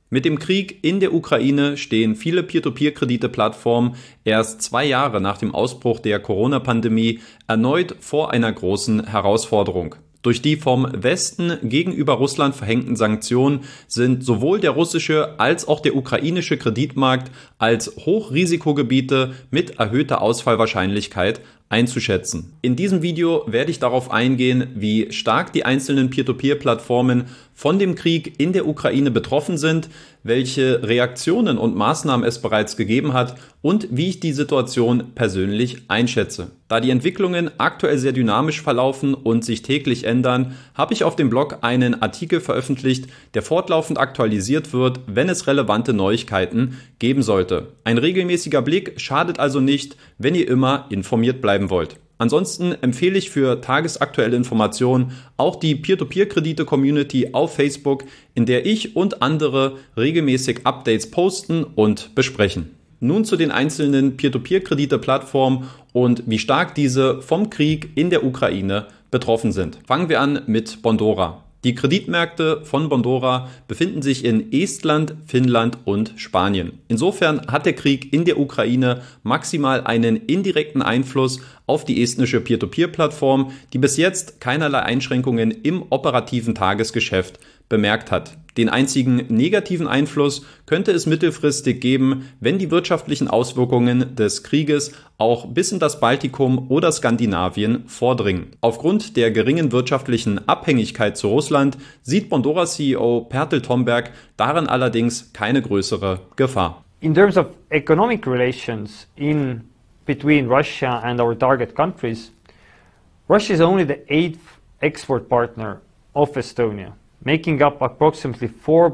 Mit dem Krieg in der Ukraine stehen viele Peer-to-Peer-Kredite-Plattformen erst 2 Jahre nach dem Ausbruch der Corona-Pandemie erneut vor einer großen Herausforderung. Durch die vom Westen gegenüber Russland verhängten Sanktionen sind sowohl der russische als auch der ukrainische Kreditmarkt als Hochrisikogebiete mit erhöhter Ausfallwahrscheinlichkeit einzuschätzen. In diesem Video werde ich darauf eingehen, wie stark die einzelnen Peer-to-Peer-Plattformen von dem Krieg in der Ukraine betroffen sind, welche Reaktionen und Maßnahmen es bereits gegeben hat und wie ich die Situation persönlich einschätze. Da die Entwicklungen aktuell sehr dynamisch verlaufen und sich täglich ändern, habe ich auf dem Blog einen Artikel veröffentlicht, der fortlaufend aktualisiert wird, wenn es relevante Neuigkeiten geben sollte. Ein regelmäßiger Blick schadet also nicht, wenn ihr immer informiert bleiben wollt. Ansonsten empfehle ich für tagesaktuelle Informationen auch die Peer-to-Peer-Kredite-Community auf Facebook, in der ich und andere regelmäßig Updates posten und besprechen. Nun zu den einzelnen Peer-to-Peer-Kredite-Plattformen und wie stark diese vom Krieg in der Ukraine betroffen sind. Fangen wir an mit Bondora. Die Kreditmärkte von Bondora befinden sich in Estland, Finnland und Spanien. Insofern hat der Krieg in der Ukraine maximal einen indirekten Einfluss auf die estnische Peer-to-Peer-Plattform, die bis jetzt keinerlei Einschränkungen im operativen Tagesgeschäft bemerkt hat. Den einzigen negativen Einfluss könnte es mittelfristig geben, wenn die wirtschaftlichen Auswirkungen des Krieges auch bis in das Baltikum oder Skandinavien vordringen. Aufgrund der geringen wirtschaftlichen Abhängigkeit zu Russland sieht Bondora-CEO Pertel Tomberg darin allerdings keine größere Gefahr. In terms of economic relations between Russia and our target countries, Russia is only the 8th export partner of Estonia, making up approximately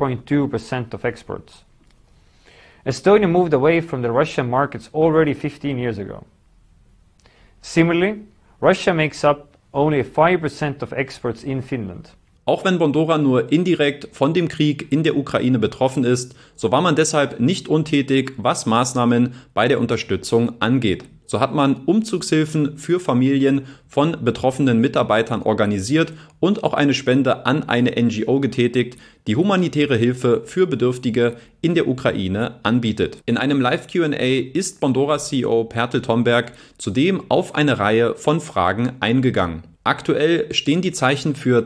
4.2% of exports. Estonia moved away from the Russian markets already 15 years ago. Similarly, Russia makes up only 5% of exports in Finland. Auch wenn Bondora nur indirekt von dem Krieg in der Ukraine betroffen ist, so war man deshalb nicht untätig, was Maßnahmen bei der Unterstützung angeht. So hat man Umzugshilfen für Familien von betroffenen Mitarbeitern organisiert und auch eine Spende an eine NGO getätigt, die humanitäre Hilfe für Bedürftige in der Ukraine anbietet. In einem Live-Q&A ist Bondora-CEO Pertel Tomberg zudem auf eine Reihe von Fragen eingegangen. Aktuell stehen die Zeichen für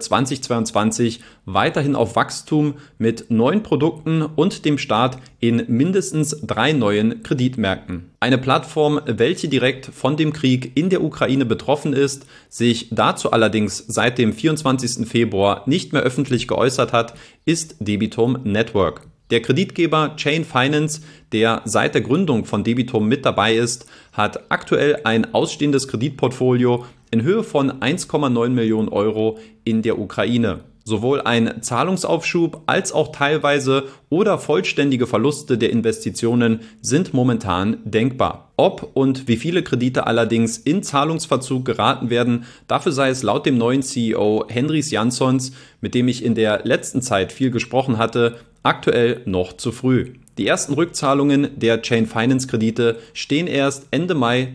2022 weiterhin auf Wachstum mit neuen Produkten und dem Start in mindestens 3 neuen Kreditmärkten. Eine Plattform, welche direkt von dem Krieg in der Ukraine betroffen ist, sich dazu allerdings seit dem 24. Februar nicht mehr öffentlich geäußert hat, ist Debitum Network. Der Kreditgeber Chain Finance, der seit der Gründung von Debitum mit dabei ist, hat aktuell ein ausstehendes Kreditportfolio in Höhe von 1,9 Millionen Euro in der Ukraine. Sowohl ein Zahlungsaufschub als auch teilweise oder vollständige Verluste der Investitionen sind momentan denkbar. Ob und wie viele Kredite allerdings in Zahlungsverzug geraten werden, dafür sei es laut dem neuen CEO Henris Janssons, mit dem ich in der letzten Zeit viel gesprochen hatte, aktuell noch zu früh. Die ersten Rückzahlungen der Chain Finance Kredite stehen erst Ende Mai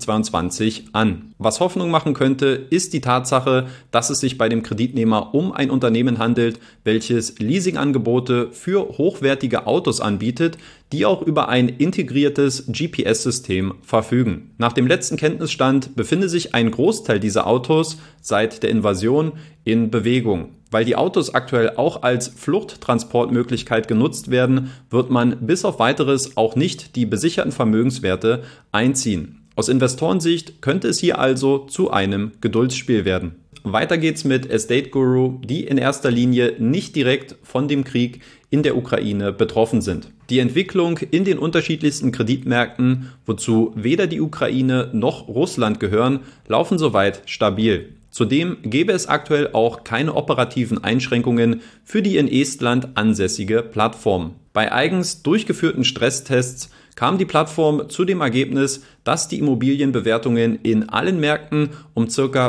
2022 an. Was Hoffnung machen könnte, ist die Tatsache, dass es sich bei dem Kreditnehmer um ein Unternehmen handelt, welches Leasingangebote für hochwertige Autos anbietet, die auch über ein integriertes GPS-System verfügen. Nach dem letzten Kenntnisstand befinde sich ein Großteil dieser Autos seit der Invasion in Bewegung. Weil die Autos aktuell auch als Fluchttransportmöglichkeit genutzt werden, wird man bis auf Weiteres auch nicht die besicherten Vermögenswerte einziehen. Aus Investorensicht könnte es hier also zu einem Geduldsspiel werden. Weiter geht's mit Estate Guru, die in erster Linie nicht direkt von dem Krieg in der Ukraine betroffen sind. Die Entwicklung in den unterschiedlichsten Kreditmärkten, wozu weder die Ukraine noch Russland gehören, laufen soweit stabil. Zudem gäbe es aktuell auch keine operativen Einschränkungen für die in Estland ansässige Plattform. Bei eigens durchgeführten Stresstests kam die Plattform zu dem Ergebnis, dass die Immobilienbewertungen in allen Märkten um ca.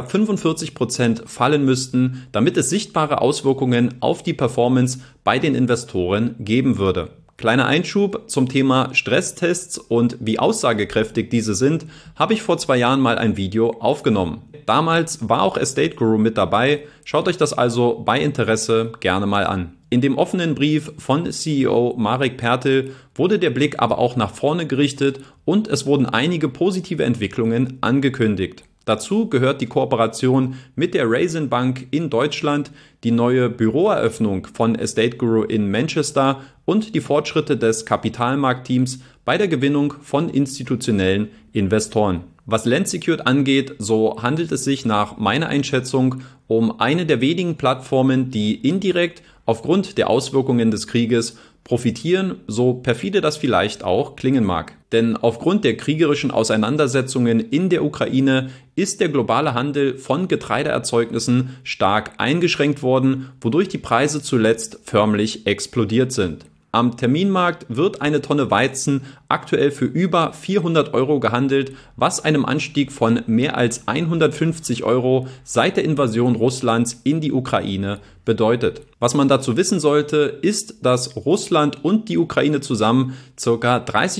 45% fallen müssten, damit es sichtbare Auswirkungen auf die Performance bei den Investoren geben würde. Kleiner Einschub zum Thema Stresstests und wie aussagekräftig diese sind, habe ich vor 2 Jahren mal ein Video aufgenommen. Damals war auch Estate Guru mit dabei, schaut euch das also bei Interesse gerne mal an. In dem offenen Brief von CEO Marek Pertl wurde der Blick aber auch nach vorne gerichtet und es wurden einige positive Entwicklungen angekündigt. Dazu gehört die Kooperation mit der Raisin Bank in Deutschland, die neue Büroeröffnung von Estate Guru in Manchester und die Fortschritte des Kapitalmarktteams bei der Gewinnung von institutionellen Investoren. Was Land-Secured angeht, so handelt es sich nach meiner Einschätzung um eine der wenigen Plattformen, die indirekt aufgrund der Auswirkungen des Krieges profitieren, so perfide das vielleicht auch klingen mag. Denn aufgrund der kriegerischen Auseinandersetzungen in der Ukraine ist der globale Handel von Getreideerzeugnissen stark eingeschränkt worden, wodurch die Preise zuletzt förmlich explodiert sind. Am Terminmarkt wird eine Tonne Weizen aktuell für über 400 € gehandelt, was einem Anstieg von mehr als 150 € seit der Invasion Russlands in die Ukraine bedeutet. Was man dazu wissen sollte, ist, dass Russland und die Ukraine zusammen ca.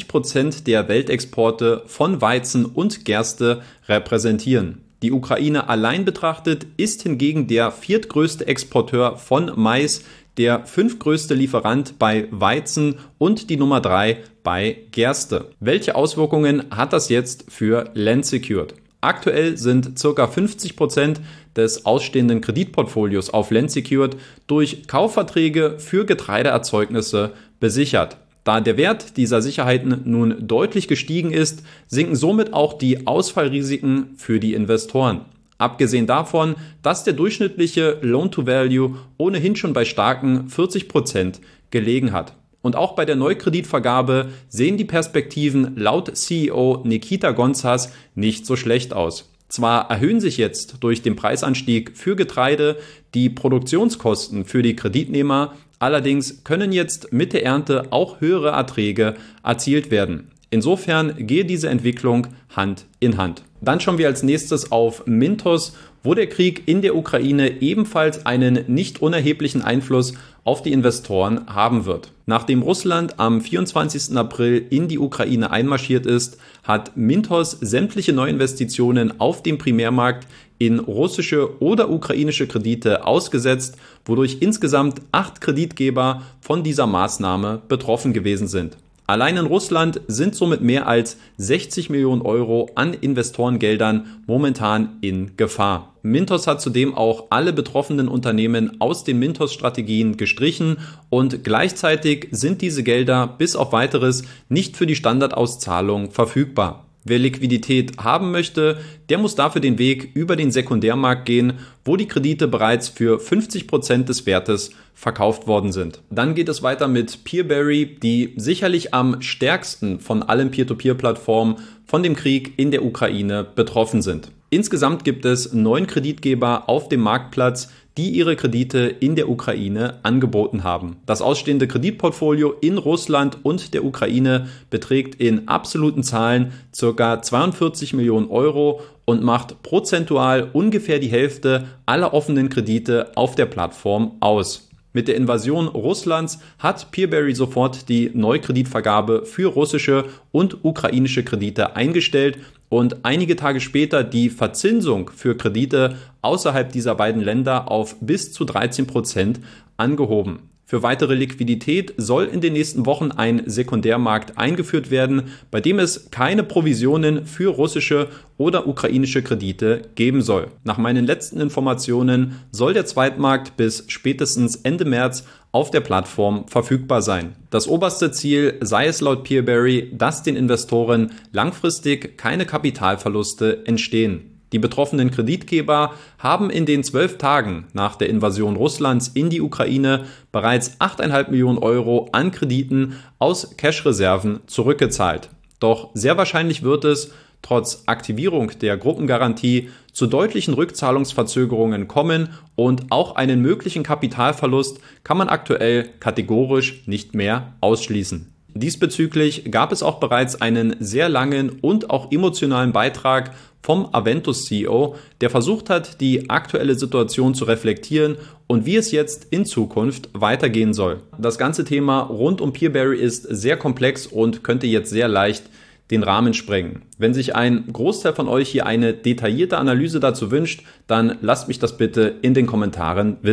30% der Weltexporte von Weizen und Gerste repräsentieren. Die Ukraine allein betrachtet ist hingegen der viertgrößte Exporteur von Mais, der fünftgrößte Lieferant bei Weizen und die Nummer 3 bei Gerste. Welche Auswirkungen hat das jetzt für Land-Secured? Aktuell sind ca. 50% des ausstehenden Kreditportfolios auf Land-Secured durch Kaufverträge für Getreideerzeugnisse besichert. Da der Wert dieser Sicherheiten nun deutlich gestiegen ist, sinken somit auch die Ausfallrisiken für die Investoren. Abgesehen davon, dass der durchschnittliche Loan-to-Value ohnehin schon bei starken 40% gelegen hat. Und auch bei der Neukreditvergabe sehen die Perspektiven laut CEO Nikita Gonzas nicht so schlecht aus. Zwar erhöhen sich jetzt durch den Preisanstieg für Getreide die Produktionskosten für die Kreditnehmer, allerdings können jetzt mit der Ernte auch höhere Erträge erzielt werden. Insofern gehe diese Entwicklung Hand in Hand. Dann schauen wir als nächstes auf Mintos, wo der Krieg in der Ukraine ebenfalls einen nicht unerheblichen Einfluss auf die Investoren haben wird. Nachdem Russland am 24. April in die Ukraine einmarschiert ist, hat Mintos sämtliche Neuinvestitionen auf dem Primärmarkt in russische oder ukrainische Kredite ausgesetzt, wodurch insgesamt 8 Kreditgeber von dieser Maßnahme betroffen gewesen sind. Allein in Russland sind somit mehr als 60 Millionen € an Investorengeldern momentan in Gefahr. Mintos hat zudem auch alle betroffenen Unternehmen aus den Mintos-Strategien gestrichen und gleichzeitig sind diese Gelder bis auf Weiteres nicht für die Standardauszahlung verfügbar. Wer Liquidität haben möchte, der muss dafür den Weg über den Sekundärmarkt gehen, wo die Kredite bereits für 50% des Wertes verkauft worden sind. Dann geht es weiter mit Peerberry, die sicherlich am stärksten von allen Peer-to-Peer-Plattformen von dem Krieg in der Ukraine betroffen sind. Insgesamt gibt es 9 Kreditgeber auf dem Marktplatz, die ihre Kredite in der Ukraine angeboten haben. Das ausstehende Kreditportfolio in Russland und der Ukraine beträgt in absoluten Zahlen ca. 42 Millionen € und macht prozentual ungefähr die Hälfte aller offenen Kredite auf der Plattform aus. Mit der Invasion Russlands hat Peerberry sofort die Neukreditvergabe für russische und ukrainische Kredite eingestellt und einige Tage später die Verzinsung für Kredite außerhalb dieser beiden Länder auf bis zu 13% angehoben. Für weitere Liquidität soll in den nächsten Wochen ein Sekundärmarkt eingeführt werden, bei dem es keine Provisionen für russische oder ukrainische Kredite geben soll. Nach meinen letzten Informationen soll der Zweitmarkt bis spätestens Ende März auf der Plattform verfügbar sein. Das oberste Ziel sei es laut Peerberry, dass den Investoren langfristig keine Kapitalverluste entstehen. Die betroffenen Kreditgeber haben in den 12 Tagen nach der Invasion Russlands in die Ukraine bereits 8,5 Millionen € an Krediten aus Cash-Reserven zurückgezahlt. Doch sehr wahrscheinlich wird es, trotz Aktivierung der Gruppengarantie, zu deutlichen Rückzahlungsverzögerungen kommen und auch einen möglichen Kapitalverlust kann man aktuell kategorisch nicht mehr ausschließen. Diesbezüglich gab es auch bereits einen sehr langen und auch emotionalen Beitrag vom Aventus-CEO, der versucht hat, die aktuelle Situation zu reflektieren und wie es jetzt in Zukunft weitergehen soll. Das ganze Thema rund um Peerberry ist sehr komplex und könnte jetzt sehr leicht den Rahmen sprengen. Wenn sich ein Großteil von euch hier eine detaillierte Analyse dazu wünscht, dann lasst mich das bitte in den Kommentaren wissen.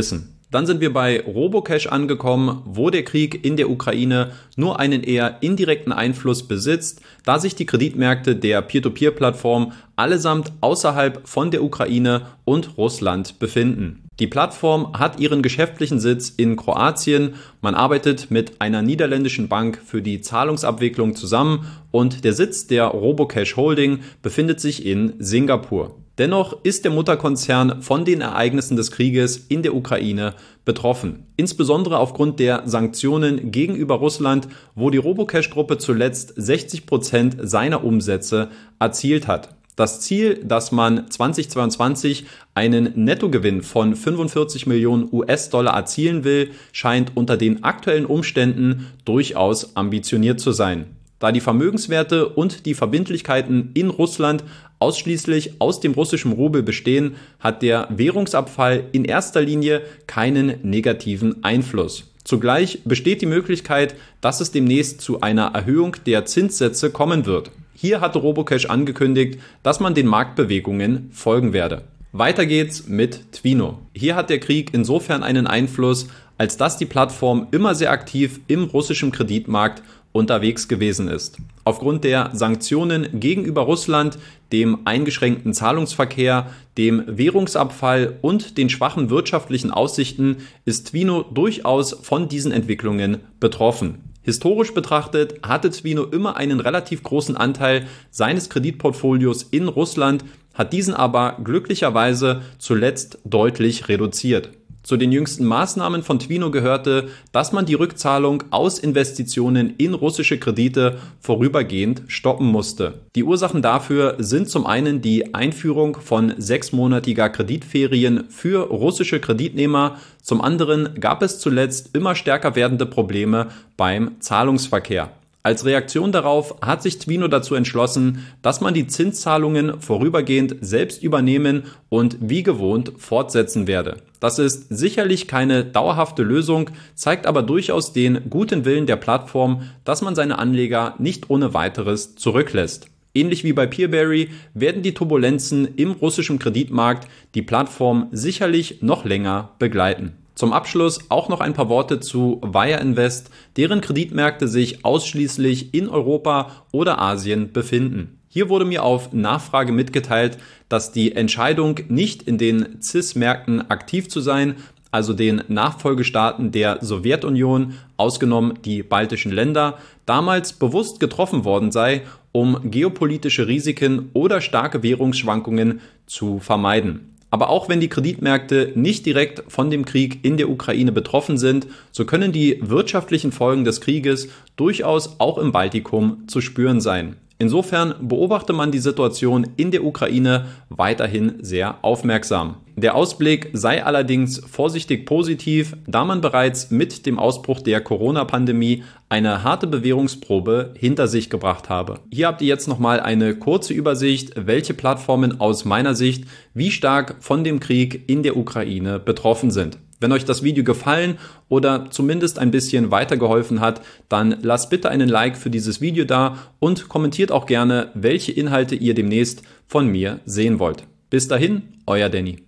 Dann sind wir bei Robocash angekommen, wo der Krieg in der Ukraine nur einen eher indirekten Einfluss besitzt, da sich die Kreditmärkte der Peer-to-Peer-Plattform allesamt außerhalb von der Ukraine und Russland befinden. Die Plattform hat ihren geschäftlichen Sitz in Kroatien, man arbeitet mit einer niederländischen Bank für die Zahlungsabwicklung zusammen und der Sitz der Robocash Holding befindet sich in Singapur. Dennoch ist der Mutterkonzern von den Ereignissen des Krieges in der Ukraine betroffen. Insbesondere aufgrund der Sanktionen gegenüber Russland, wo die Robocash-Gruppe zuletzt 60% seiner Umsätze erzielt hat. Das Ziel, dass man 2022 einen Nettogewinn von 45 Millionen US-Dollar erzielen will, scheint unter den aktuellen Umständen durchaus ambitioniert zu sein. Da die Vermögenswerte und die Verbindlichkeiten in Russland ausschließlich aus dem russischen Rubel bestehen, hat der Währungsabfall in erster Linie keinen negativen Einfluss. Zugleich besteht die Möglichkeit, dass es demnächst zu einer Erhöhung der Zinssätze kommen wird. Hier hatte Robocash angekündigt, dass man den Marktbewegungen folgen werde. Weiter geht's mit Twino. Hier hat der Krieg insofern einen Einfluss, als dass die Plattform immer sehr aktiv im russischen Kreditmarkt unterwegs gewesen ist. Aufgrund der Sanktionen gegenüber Russland, dem eingeschränkten Zahlungsverkehr, dem Währungsabfall und den schwachen wirtschaftlichen Aussichten ist Twino durchaus von diesen Entwicklungen betroffen. Historisch betrachtet hatte Twino immer einen relativ großen Anteil seines Kreditportfolios in Russland, hat diesen aber glücklicherweise zuletzt deutlich reduziert. Zu den jüngsten Maßnahmen von Twino gehörte, dass man die Rückzahlung aus Investitionen in russische Kredite vorübergehend stoppen musste. Die Ursachen dafür sind zum einen die Einführung von 6-monatiger Kreditferien für russische Kreditnehmer, zum anderen gab es zuletzt immer stärker werdende Probleme beim Zahlungsverkehr. Als Reaktion darauf hat sich Twino dazu entschlossen, dass man die Zinszahlungen vorübergehend selbst übernehmen und wie gewohnt fortsetzen werde. Das ist sicherlich keine dauerhafte Lösung, zeigt aber durchaus den guten Willen der Plattform, dass man seine Anleger nicht ohne weiteres zurücklässt. Ähnlich wie bei Peerberry werden die Turbulenzen im russischen Kreditmarkt die Plattform sicherlich noch länger begleiten. Zum Abschluss auch noch ein paar Worte zu Wire Invest, deren Kreditmärkte sich ausschließlich in Europa oder Asien befinden. Hier wurde mir auf Nachfrage mitgeteilt, dass die Entscheidung, nicht in den CIS-Märkten aktiv zu sein, also den Nachfolgestaaten der Sowjetunion, ausgenommen die baltischen Länder, damals bewusst getroffen worden sei, um geopolitische Risiken oder starke Währungsschwankungen zu vermeiden. Aber auch wenn die Kreditmärkte nicht direkt von dem Krieg in der Ukraine betroffen sind, so können die wirtschaftlichen Folgen des Krieges durchaus auch im Baltikum zu spüren sein. Insofern beobachte man die Situation in der Ukraine weiterhin sehr aufmerksam. Der Ausblick sei allerdings vorsichtig positiv, da man bereits mit dem Ausbruch der Corona-Pandemie eine harte Bewährungsprobe hinter sich gebracht habe. Hier habt ihr jetzt nochmal eine kurze Übersicht, welche Plattformen aus meiner Sicht wie stark von dem Krieg in der Ukraine betroffen sind. Wenn euch das Video gefallen oder zumindest ein bisschen weitergeholfen hat, dann lasst bitte einen Like für dieses Video da und kommentiert auch gerne, welche Inhalte ihr demnächst von mir sehen wollt. Bis dahin, euer Danny.